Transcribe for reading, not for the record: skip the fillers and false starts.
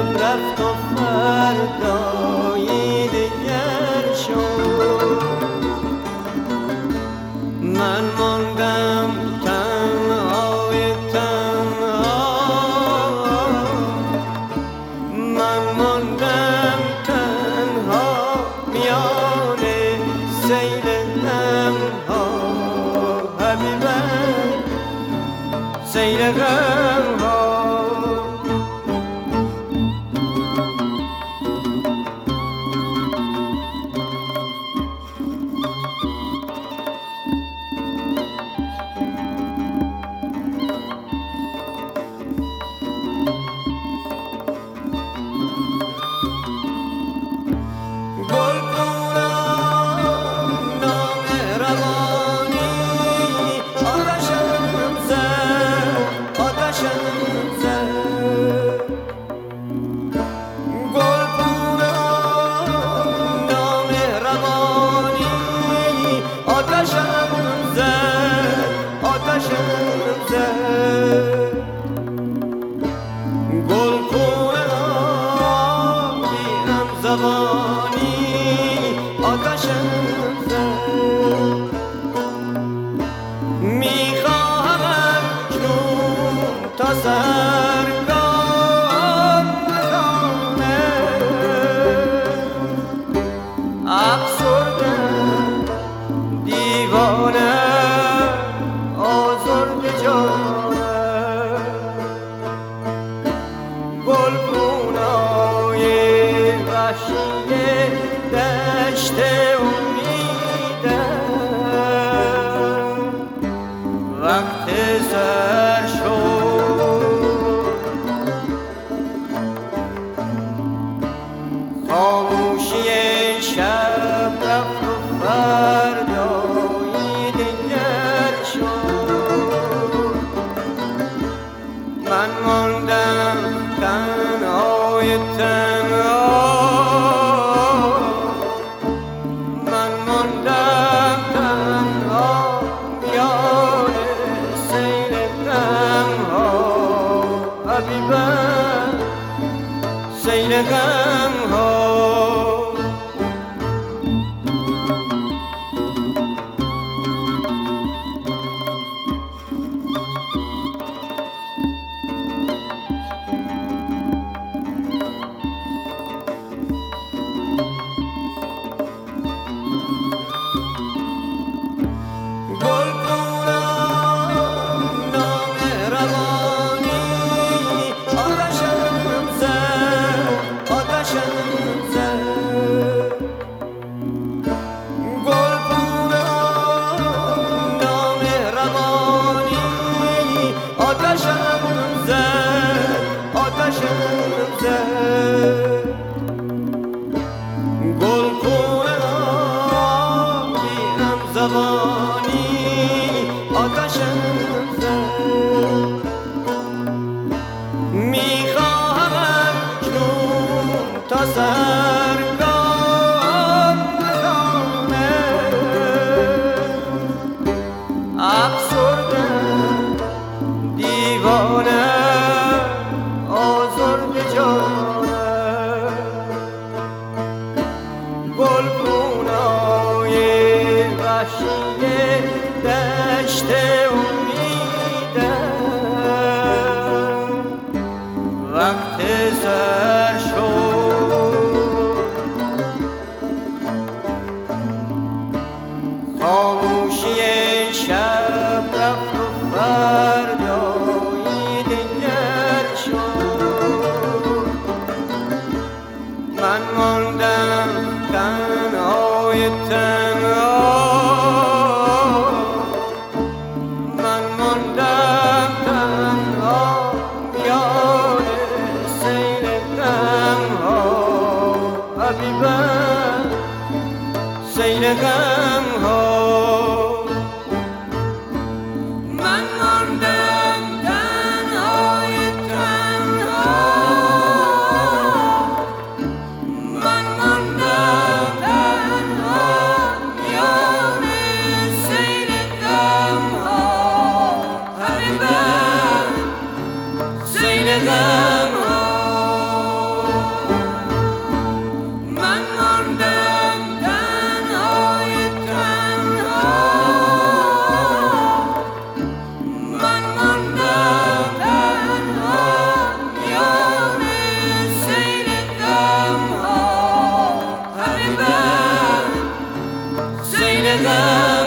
رفت و فردایی دیگر شد. من ماندم تنهای تنها، من ماندم تنها میان سیل غمها. حبیبم سیل غمها. میخواهم اکنون تا سرگاه نخانه افسردم دیوانه آزرده جانم. گلگونای وحشی دشت وقت سر شد، خاموشی شب رفت و فردایی دیگر شد. من ماندم تنهای تنها، من ماندم تنها میان سیل غمها. حبیبم سیل غمها. میخواهم اکنون تا سرگاه نخانه افسردم دیوانه آزرده جانم. گلگونای وحشی دشت وقت سر شد، خاموشی شب رفت و فردایی دیگر شد. من ماندم تنهای تنها، من ماندم تنها میان سیل غمها. حبیبم سیل غمها. من ماندم تنهای تنها، من ماندم تنها میان سیل غمها. حبیبم سیل غمها. سیل غم